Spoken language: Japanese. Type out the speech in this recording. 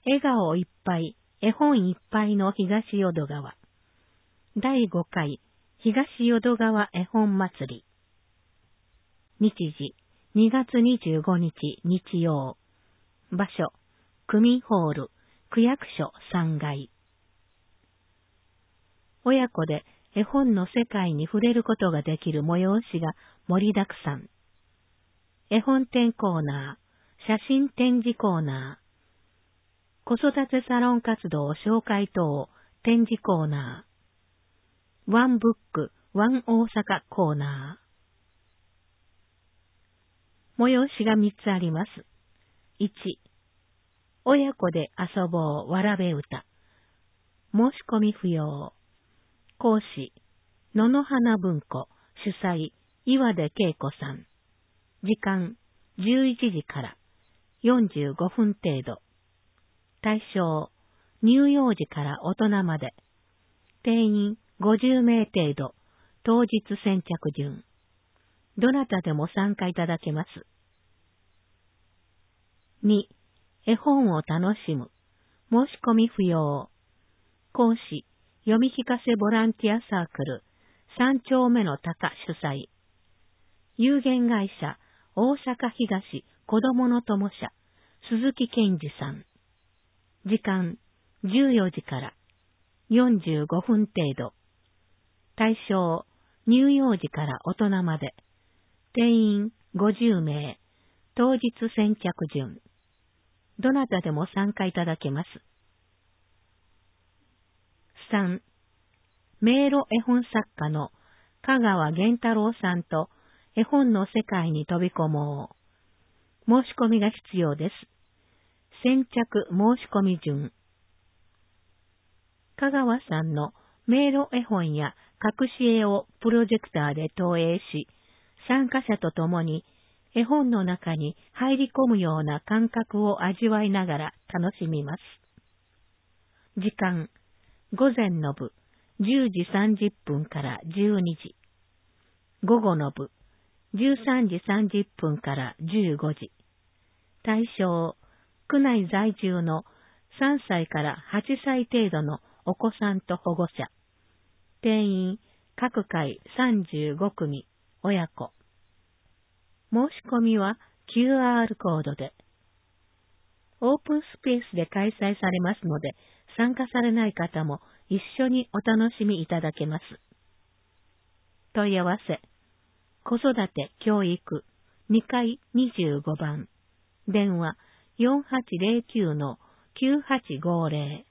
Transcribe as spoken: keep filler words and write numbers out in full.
笑顔いっぱい、絵本いっぱいの東淀川。だいごかい東淀川絵本祭り。日時、にがつにじゅうごにち日曜。場所、区民ホール、区役所さんがい。親子で絵本の世界に触れることができる催しが盛りだくさん。絵本展コーナー、写真展示コーナー、子育てサロン活動紹介等展示コーナー、ワンブック、ワン大阪コーナー。催しがみっつあります。いち、親子で遊ぼうわらべ歌。申し込み不要。講師、野々花文庫、主催、岩出恵子さん。時間、じゅういちじからよんじゅうごふん程度。対象、乳幼児から大人まで。定員ごじゅうめい程度。当日先着順。どなたでも参加いただけます。に、絵本を楽しむ。申し込み不要。講師、読み聞かせボランティアサークル、三丁目の鷹主催。有限会社、大阪東子どもの友社、鈴木健二さん。時間、じゅうよじからよんじゅうごふん程度。対象、乳幼児から大人まで。定員ごじゅうめい。当日先着順。どなたでも参加いただけます。さん、迷路絵本作家の香川源太郎さんと絵本の世界に飛び込もう。申し込みが必要です。先着申し込み順。香川さんの迷路絵本や隠し絵をプロジェクターで投影し、参加者と共に絵本の中に入り込むような感覚を味わいながら楽しみます。時間、午前の部、じゅうじさんじゅっぷんからじゅうにじ。午後の部、じゅうさんじさんじゅっぷんからじゅうごじ。対象、区内在住のさんさいからはっさい程度のお子さんと保護者。定員、各回さんじゅうごくみ、親子。申し込みは キューアール コードで。オープンスペースで開催されますので、参加されない方も一緒にお楽しみいただけます。問い合わせ、子育て教育にかいにじゅうごばん、電話 よんはちゼロきゅうのきゅうはちごゼロ。